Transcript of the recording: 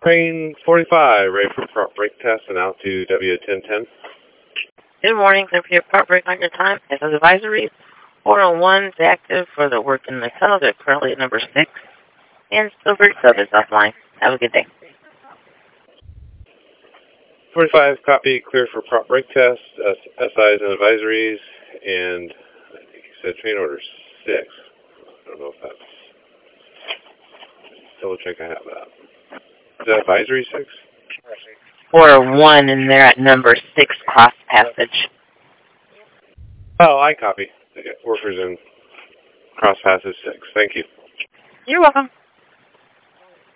Train 45, ready for prop brake test and out to W1010. Good morning. Clear for your prop brake on your time. As advisory, 401 is active for the work in the tunnel. They're currently at number 6. And still brake sub is offline. Have a good day. 45, copy, clear for prop brake test, SIs and advisories, and I think you said train order 6. I don't know if that's, double check I have that. Is that advisory 6? 401, and they're at number 6 cross passage. Oh, I copy. Workers in cross passage 6. Thank you. You're welcome.